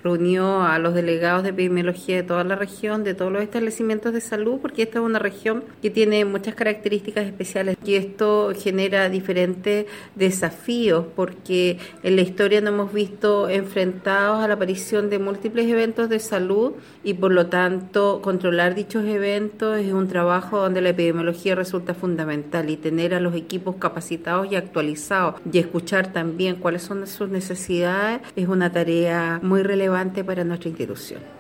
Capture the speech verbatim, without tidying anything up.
reunió a los delegados de epidemiología de toda la región, de todos los establecimientos de salud, porque esta es una región que tiene muchas características especiales y esto genera diferentes desafíos, porque en la historia nos hemos visto enfrentados a la aparición de múltiples eventos de salud y por lo tanto controlar dichos eventos es un trabajo donde la epidemiología resulta fundamental, y tener a los equipos capacitados y actualizados y escuchar también cuáles son sus necesidades es una tarea muy relevante para nuestra institución.